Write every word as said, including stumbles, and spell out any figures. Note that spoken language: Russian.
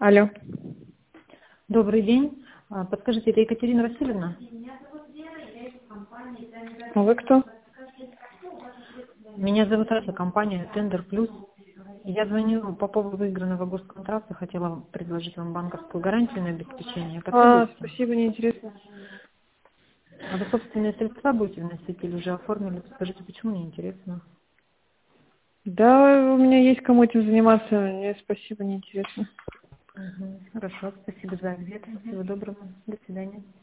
Алло. Добрый день. А, Подскажите, это Екатерина Васильевна? А вы кто? Меня зовут Ася, компания Тендер Плюс. Я звоню по поводу выигранного госконтракта, хотела предложить вам банковскую гарантию на обеспечение. А, Потребуется? спасибо, неинтересно. А вы собственные средства будете вносить или уже оформили? Скажите, почему неинтересно? Да, у меня есть кому этим заниматься. Мне спасибо, неинтересно. Угу. Хорошо, спасибо за ответ. Всего доброго. До свидания.